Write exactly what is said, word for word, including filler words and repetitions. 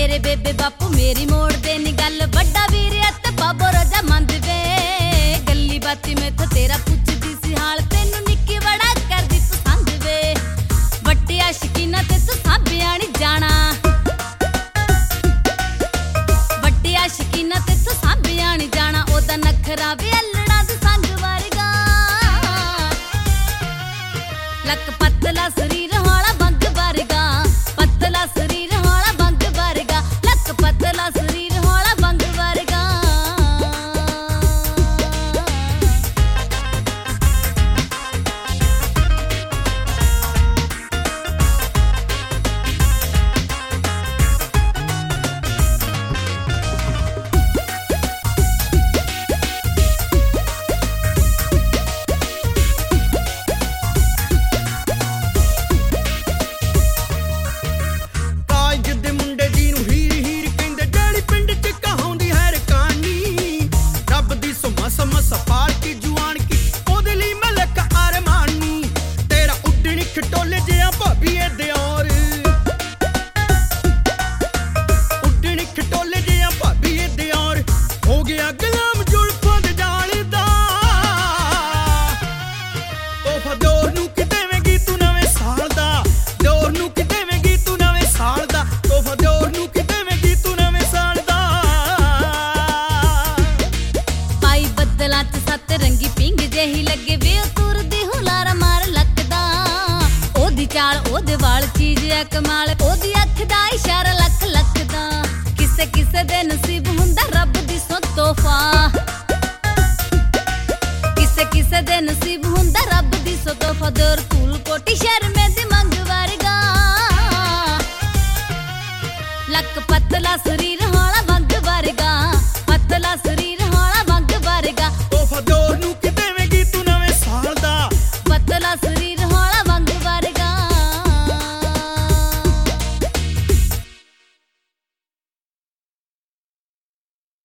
मेरे बेबे बापू मेरी मोड़ दे नी गल बड़ा वीर ते बाबो रजा मंद वे गली बाती में तो तेरा पुछदी सी हाल तेनू निक्की बड़ा करदी पसंद वे बट्टी आशिकीना ते तू साबियां नी जाना बट्टी आशिकीना ते तू साबियां नी जाना ओदा नखरा वे अल्लड़ा दे संग वर्गा लक पतला शरीर हौला बंग वर्गा पतला शरीर हौला बंग वर्गा लक पतला शरीर हौला बंग वर्गा रंगी पिंग जही लगे वे तुरदी हुलारा मार लकदा ओदी चाल ओदे वाल चीज है कमाल ओदी अख दा इशारा लख लख दा किसे किसे दे नसीब हुंदा रब दी सो तोहफा किसे किसे दे नसीब हुंदा रब दी सो तोहफा दर तूल कोटी शहर में दी मंग वर्गा लक पतला शरीर हौला बंग वर्गा पतला शरीर